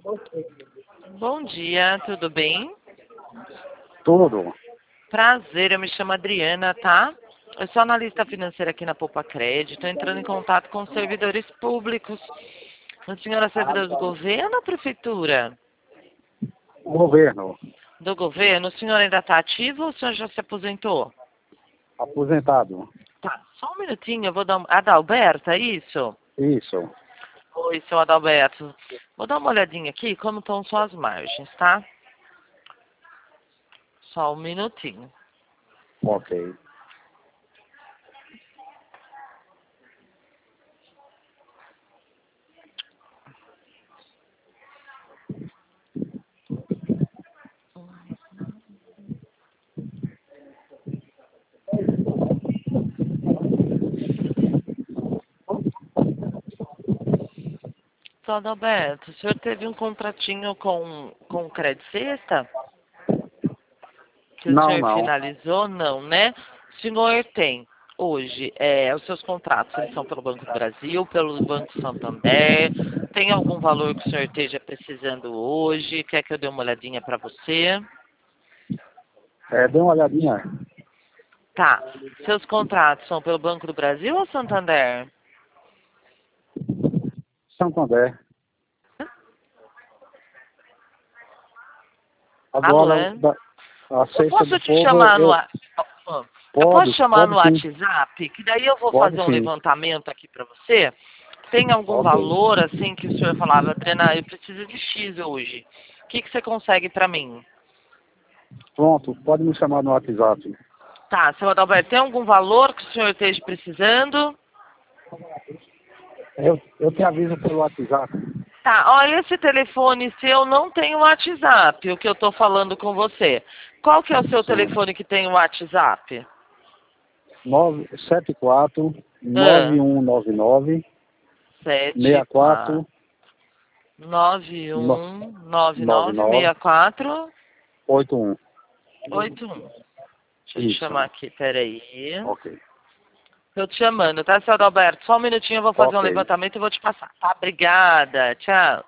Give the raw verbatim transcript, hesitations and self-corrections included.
Bom dia, tudo bem? Tudo. Prazer, eu me chamo Adriana, tá? Eu sou analista financeira aqui na Poupa Crédito, estou entrando em contato com os servidores públicos. A senhora é servidora do governo ou prefeitura? Governo. Do governo, o senhor ainda está ativo ou o senhor já se aposentou? Aposentado. Tá, só um minutinho, eu vou dar uma... Adalberto, é isso? Isso. Oi, seu Adalberto. Vou dar uma olhadinha aqui como estão suas margens, tá? Só um minutinho. Ok. Seu Adalberto, o senhor teve um contratinho com, com o Credit Sexta? Que o Não, senhor não. finalizou? Não, né? O senhor tem hoje, é, os seus contratos, eles são pelo Banco do Brasil, pelo Banco Santander. Tem algum valor que o senhor esteja precisando hoje? Quer que eu dê uma olhadinha para você? É, dê uma olhadinha. Tá. Seus contratos são pelo Banco do Brasil ou Santander? Santander. Alô, Agora, é? da, a Eu cesta posso do te povo, chamar no... eu... wa- Eu posso Pode, chamar pode no sim. WhatsApp, que daí eu vou Pode fazer um sim. levantamento aqui para você. Tem algum Ok. valor, assim, que o senhor falava, Adriana, eu preciso de X hoje. O que, que você consegue para mim? Pronto, pode me chamar no WhatsApp. Tá, seu Adalberto, tem algum valor que o senhor esteja precisando? Eu, eu te aviso pelo WhatsApp. Tá, ó, esse telefone seu não tem o WhatsApp, o que eu tô falando com você. Qual que é o seu Sim. telefone que tem o WhatsApp? nove sete quatro nove Ah, um nove nove sete, seis quatro, quatro nove, um, nove, nove nove, nove seis, quatro, oito um. oito, um. Deixa eu te Isso. chamar aqui, peraí. Ok. Tô te chamando, tá, seu Adalberto? Só um minutinho, eu vou fazer um Ok. levantamento e vou te passar. Tá, obrigada. Tchau.